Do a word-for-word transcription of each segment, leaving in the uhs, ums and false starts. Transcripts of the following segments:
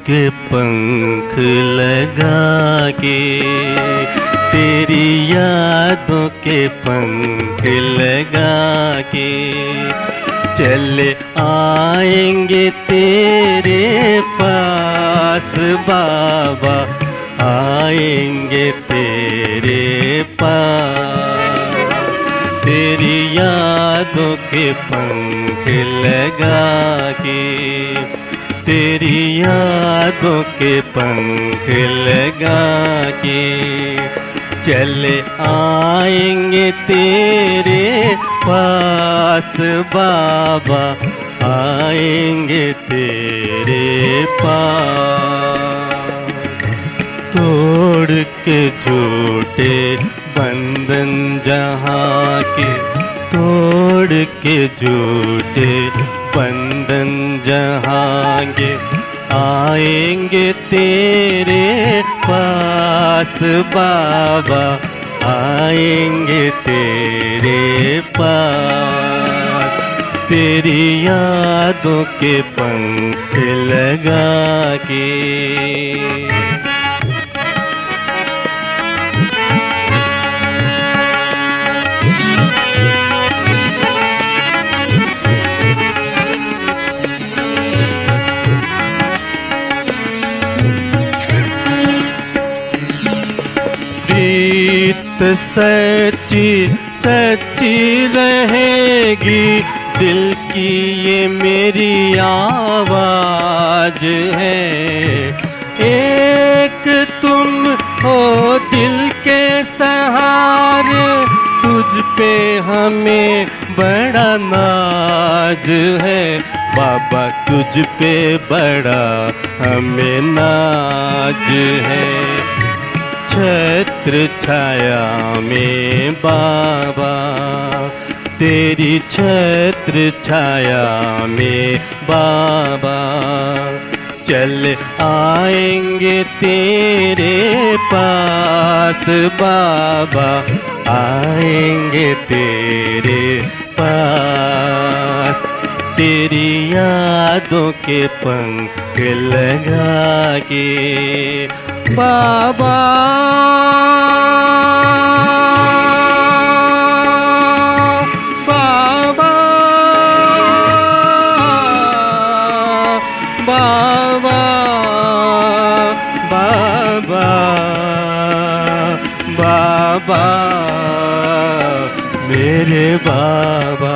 के पंख लगा के, तेरी यादों के पंख लगा के चले आएंगे तेरे पास बाबा, आएंगे तेरे पास। तेरी यादों के पंख लगा के, तेरी यादों के पंख लगा के चले आएंगे तेरे पास बाबा, आएंगे तेरे पास। तोड़ के झूठे बंधन जहाँ के, तोड़ के झूठे बंधन जहाँ के आएंगे तेरे पास बाबा, आएंगे तेरे पास। तेरी यादों के पंख लगा के। प्रीत सच्ची सच्ची रहेगी, दिल की ये मेरी आवाज है। एक तुम हो दिल के सहारे, तुझ पे हमें बड़ा नाज है बाबा, तुझ पे बड़ा हमें नाज है। छत्र छाया में बाबा, तेरी छत्र छाया में बाबा चल आएंगे तेरे पास बाबा, आएंगे तेरे पास। तेरी यादों के पंख लगा के बाबा, बाबा, बाबा, बाबा, बाबा, मेरे बाबा।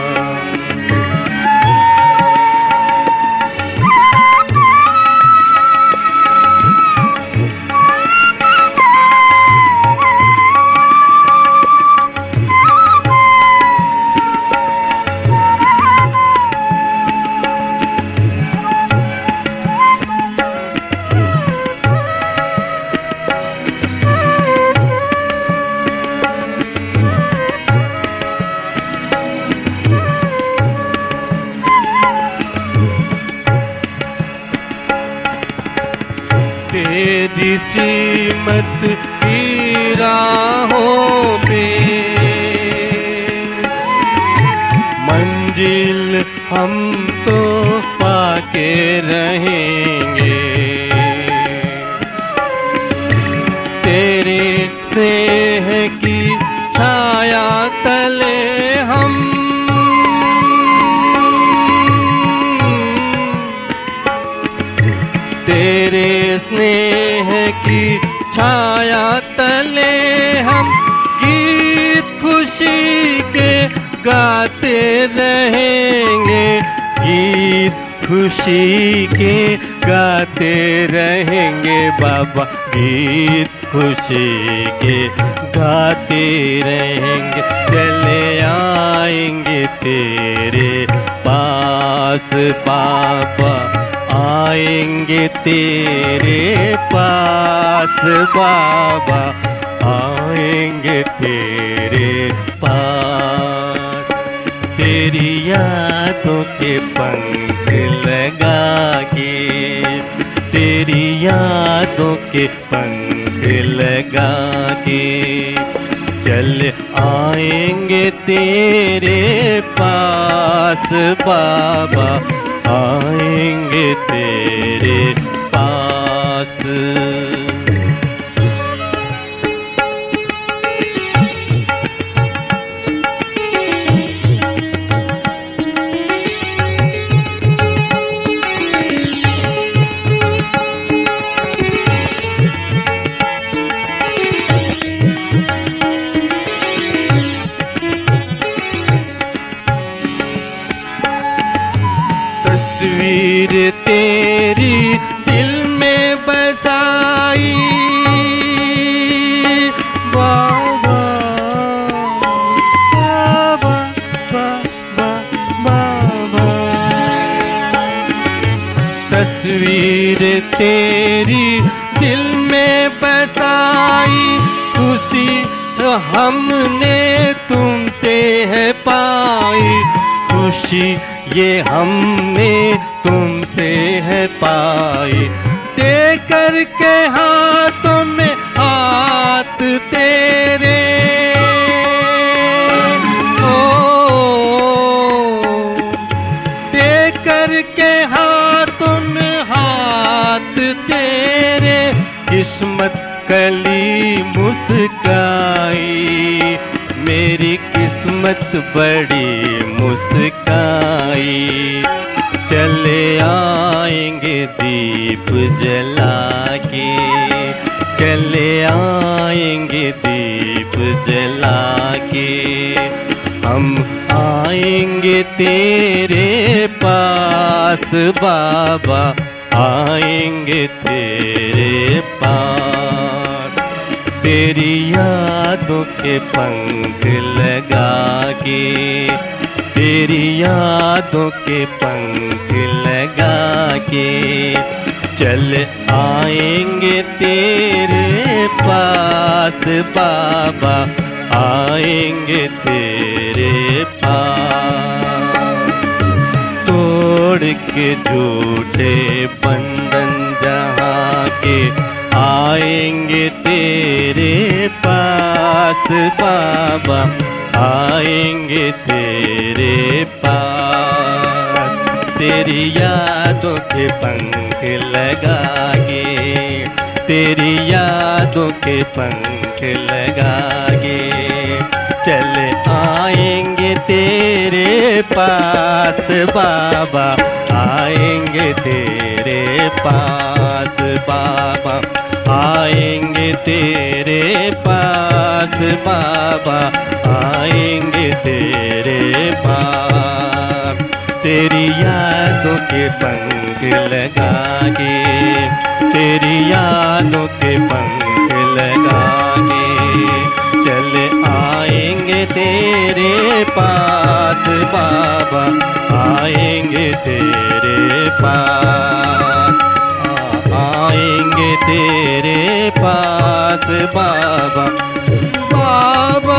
तेरी श्रीमत की राहों पे मंजिल हम तो पाके रहेंगे। तेरे स्नेह की छाया तले हम तेरे स्नेह की छाया तले हम गीत खुशी के गाते रहेंगे, गीत खुशी के गाते रहेंगे बाबा, गीत खुशी के गाते रहेंगे। चले आएंगे तेरे पास बाबा, आएंगे तेरे पास बाबा, आएंगे तेरे पास। तेरी यादों के पंख लगा के, तेरी यादों के पंख लगा के चल आएंगे तेरे पास बाबा, आएंगे तेरे पास। प्यास। तस्वीर तेरी दिल में बसाई बाबा बाबा बाबा बाबा। तस्वीर तेरी दिल में बसाई, खुशी हमने तुमसे है पाई, खुशी ये हमने तुमसे है पाई। दे करके हाथों में हाथ तेरे ओ, दे करके हाथों में हाथ तेरे, किस्मत कली मुस्काई, मेरी किस्मत बड़ी मुस्काई। चले आएंगे दीप जला के, चले आएंगे दीप जला के, हम आएंगे तेरे पास बाबा, आएंगे तेरे पास। तेरी यादों के पंख लगा के, तेरी यादों के पंख लगा के, चल आएंगे तेरे पास बाबा, आएंगे तेरे पास। तोड़ के झूठे बंधन जहाँ के, आएंगे तेरे पास बाबा, आएंगे तेरे पास। तेरी यादों के पंख लगा के, तेरी यादों के पंख लगा के, चले आएंगे तेरे पास बाबा, आएंगे तेरे पास बाबा, आएंगे तेरे पास बाबा, आएंगे तेरे पास। तेरी यादों के पंख लगा के, तेरी यादों के पंख लगा के, चले आएंगे तेरे पास बाबा, आएंगे तेरे पास, आएंगे तेरे पास बाबा बाबा।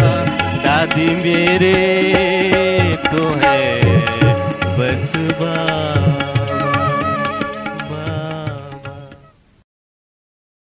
मेरे तो है बस बा